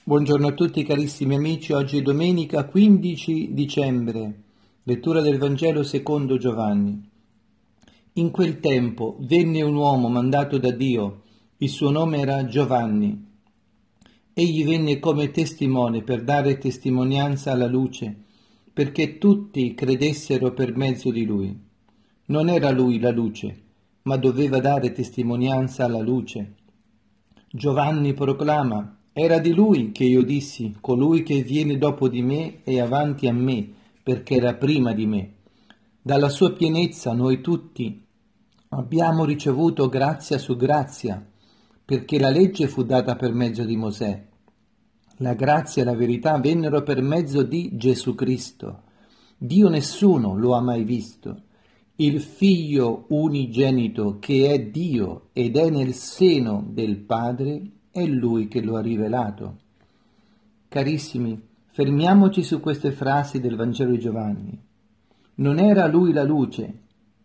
Buongiorno a tutti carissimi amici, oggi è domenica 15 dicembre, lettura del Vangelo secondo Giovanni. In quel tempo venne un uomo mandato da Dio, il suo nome era Giovanni. Egli venne come testimone per dare testimonianza alla luce, perché tutti credessero per mezzo di lui. Non era lui la luce, ma doveva dare testimonianza alla luce. Giovanni proclama: era di lui che io dissi, colui che viene dopo di me è avanti a me, perché era prima di me. Dalla sua pienezza noi tutti abbiamo ricevuto grazia su grazia, perché la legge fu data per mezzo di Mosè. La grazia e la verità vennero per mezzo di Gesù Cristo. Dio nessuno lo ha mai visto. Il Figlio unigenito che è Dio ed è nel seno del Padre, è Lui che lo ha rivelato. Carissimi, fermiamoci su queste frasi del Vangelo di Giovanni. Non era Lui la luce,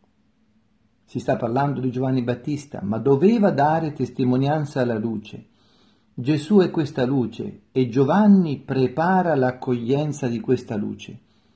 si sta parlando di Giovanni Battista, ma doveva dare testimonianza alla luce. Gesù è questa luce e Giovanni prepara l'accoglienza di questa luce.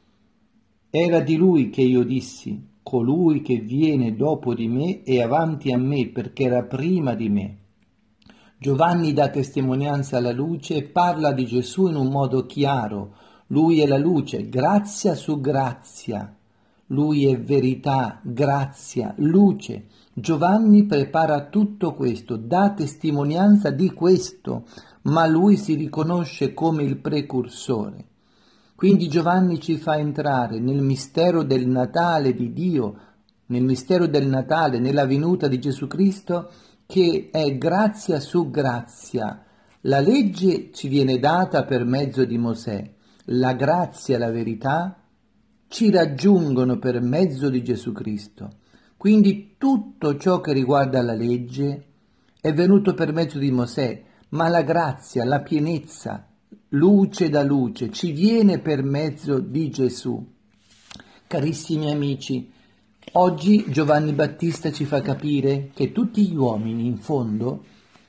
Era di lui che io dissi, colui che viene dopo di me è avanti a me perché era prima di me. Giovanni dà testimonianza alla luce e parla di Gesù in un modo chiaro. Lui è la luce, grazia su grazia. Lui è verità, grazia, luce. Giovanni prepara tutto questo, dà testimonianza di questo, ma lui si riconosce come il precursore. Quindi Giovanni ci fa entrare nel mistero del Natale di Dio, nel mistero del Natale, nella venuta di Gesù Cristo, che è grazia su grazia. La legge ci viene data per mezzo di Mosè, la grazia e la verità ci raggiungono per mezzo di Gesù Cristo. Quindi tutto ciò che riguarda la legge è venuto per mezzo di Mosè, ma la grazia, la pienezza, luce da luce, ci viene per mezzo di Gesù. Carissimi amici, oggi Giovanni Battista ci fa capire che tutti gli uomini, in fondo,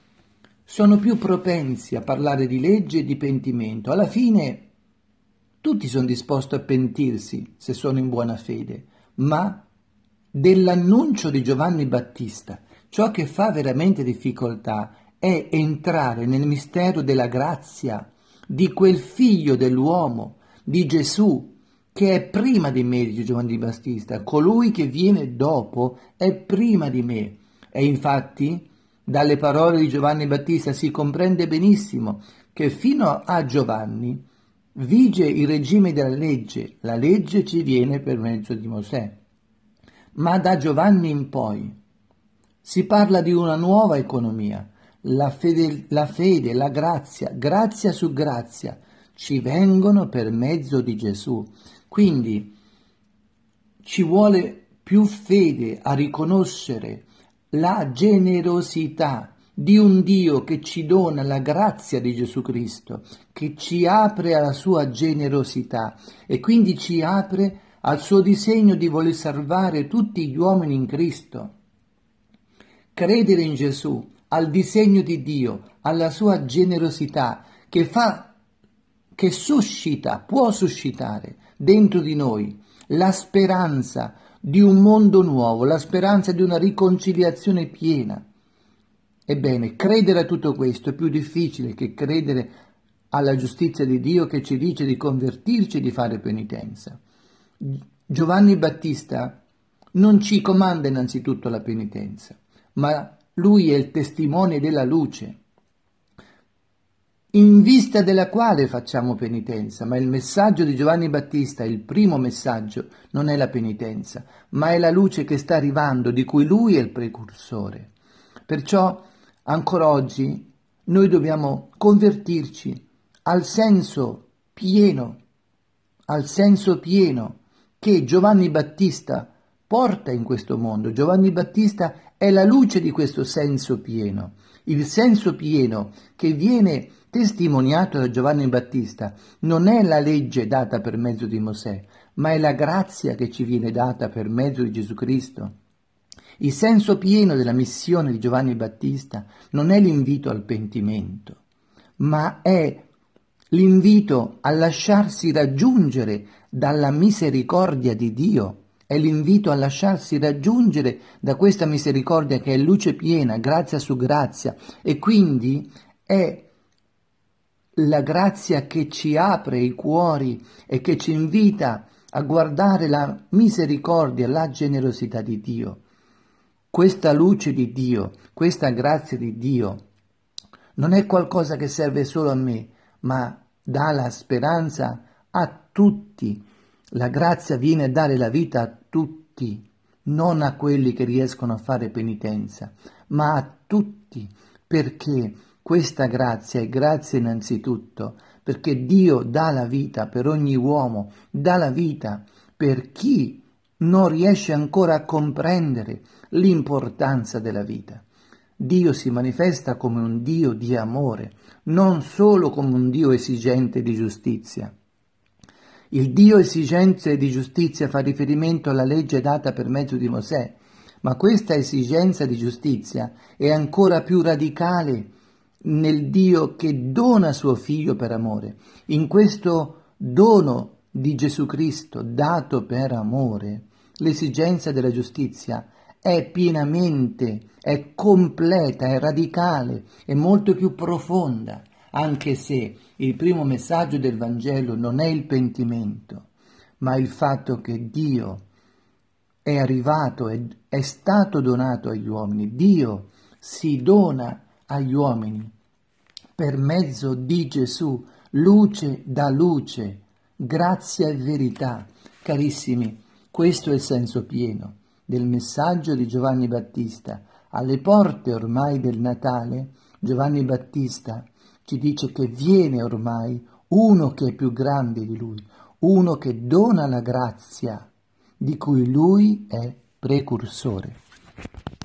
sono più propensi a parlare di legge e di pentimento. Alla fine tutti sono disposti a pentirsi se sono in buona fede, ma dell'annuncio di Giovanni Battista, ciò che fa veramente difficoltà è entrare nel mistero della grazia, di quel figlio dell'uomo, di Gesù, che è prima di me, dice Giovanni Battista, colui che viene dopo è prima di me. E infatti, dalle parole di Giovanni Battista si comprende benissimo che fino a Giovanni vige il regime della legge, la legge ci viene per mezzo di Mosè. Ma da Giovanni in poi si parla di una nuova economia, la fede, la grazia, grazia su grazia, ci vengono per mezzo di Gesù. Quindi ci vuole più fede a riconoscere la generosità di un Dio che ci dona la grazia di Gesù Cristo, che ci apre alla sua generosità e quindi ci apre al suo disegno di voler salvare tutti gli uomini in Cristo. Credere in Gesù, al disegno di Dio, alla sua generosità che suscita, può suscitare dentro di noi la speranza di un mondo nuovo, la speranza di una riconciliazione piena. Ebbene, credere a tutto questo è più difficile che credere alla giustizia di Dio che ci dice di convertirci e di fare penitenza. Giovanni Battista non ci comanda innanzitutto la penitenza, ma lui è il testimone della luce, in vista della quale facciamo penitenza, ma il messaggio di Giovanni Battista, il primo messaggio, non è la penitenza, ma è la luce che sta arrivando, di cui lui è il precursore. Perciò ancora oggi noi dobbiamo convertirci al senso pieno che Giovanni Battista porta in questo mondo. Giovanni Battista è la luce di questo senso pieno. Il senso pieno che viene testimoniato da Giovanni Battista non è la legge data per mezzo di Mosè, ma è la grazia che ci viene data per mezzo di Gesù Cristo. Il senso pieno della missione di Giovanni Battista non è l'invito al pentimento, ma è l'invito a lasciarsi raggiungere dalla misericordia di Dio, è l'invito a lasciarsi raggiungere da questa misericordia che è luce piena, grazia su grazia, e quindi è la grazia che ci apre i cuori e che ci invita a guardare la misericordia, la generosità di Dio. Questa luce di Dio, questa grazia di Dio non è qualcosa che serve solo a me, ma dà la speranza a tutti. La grazia viene a dare la vita a tutti, non a quelli che riescono a fare penitenza, ma a tutti, perché questa grazia è grazia innanzitutto, perché Dio dà la vita per ogni uomo, dà la vita per chi non riesce ancora a comprendere l'importanza della vita. Dio si manifesta come un Dio di amore, non solo come un Dio esigente di giustizia. Il Dio esigente di giustizia fa riferimento alla legge data per mezzo di Mosè, ma questa esigenza di giustizia è ancora più radicale nel Dio che dona suo figlio per amore. In questo dono di Gesù Cristo dato per amore, l'esigenza della giustizia è pienamente, è completa, è radicale, è molto più profonda, anche se il primo messaggio del Vangelo non è il pentimento, ma il fatto che Dio è arrivato, è stato donato agli uomini. Dio si dona agli uomini per mezzo di Gesù, luce da luce, grazia e verità. Carissimi, questo è il senso pieno del messaggio di Giovanni Battista. Alle porte ormai del Natale, Giovanni Battista ci dice che viene ormai uno che è più grande di lui, uno che dona la grazia di cui lui è precursore.